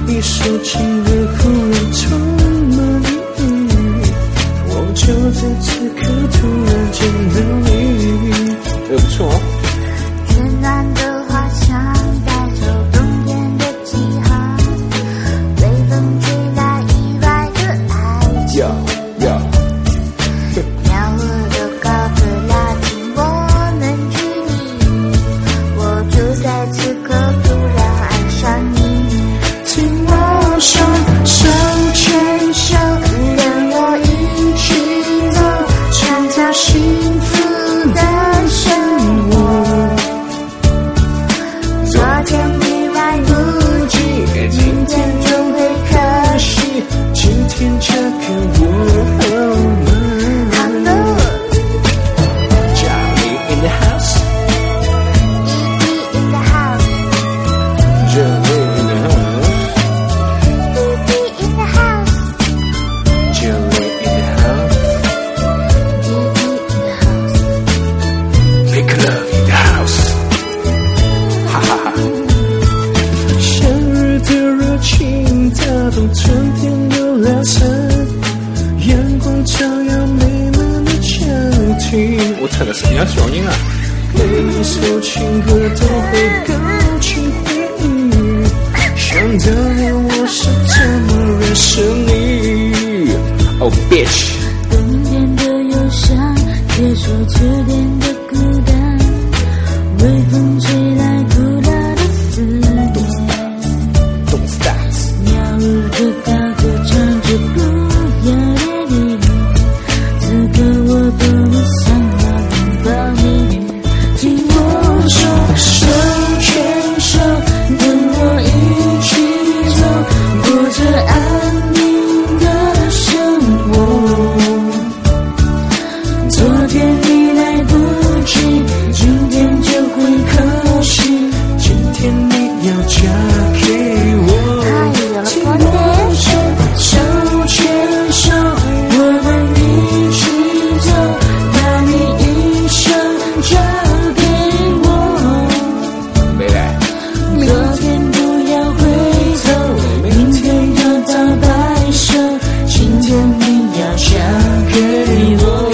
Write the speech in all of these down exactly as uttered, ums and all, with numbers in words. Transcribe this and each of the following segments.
一首情歌忽然充满意义，我就在此刻突然见到你。哎，不错哦。 绚烂的花香带走冬天的季航，微风吹来意外的爱情。 Yeah, yeah. 鸟儿都高歌拉近我们距离，我就在此刻突然爱上你。 听我说，手牵手，跟我一起走，创造幸福的生活。 昨天你来不及，今天就会可惜， 今天嫁给我好吗？ 好了。 Johnny in the house, E D in the house, Johnny in the house, E D in the house, Johnny in the house, E D in the house. make love in the house， 哈哈哈。夏日的热情打动春天的疗伤，阳光照耀美满的家庭。我唱的是你要小音啊！每一首情歌都会勾起回忆，想当年我是怎么认识你。Oh bitch， 冬天的忧伤，结束秋天的孤单，微风吹来古老的思念。 Don't stop。 鸟儿的高歌唱着不要别离，此刻我多么想要拥抱你。听我说，手牵手，跟我一起走，过着安宁的生活。昨天你来不及，今天就会可惜， 今天你要嫁给我。 听我说，手牵手，我们一起走，把你一生交给我。 没来。 昨天不要回头，明天要到白首，今天你要嫁给我。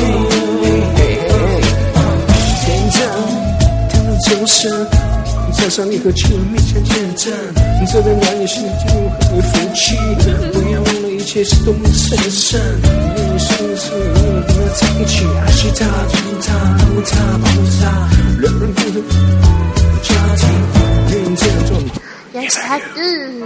天长地久深，加上你和亲人面前见证，这段感情是进入很为夫妻。不要忘了，一切是多么神圣。你是是我们在一起，爱惜他，尊重他，爱护他，保护他，人人共同家庭，认真的做。 要下子。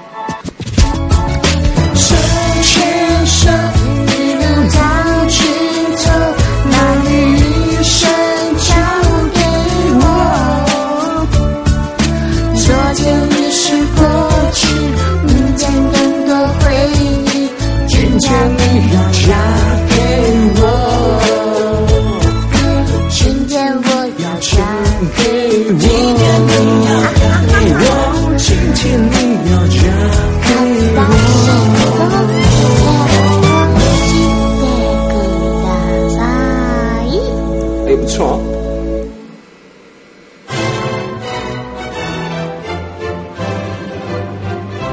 手牵手， 一路走去走，把你一生交给我。昨天已是过去，明天更多回忆，今天你要嫁给我。今天我要嫁给我。 今天你要嫁给我，今天你要嫁给我。哎，不错。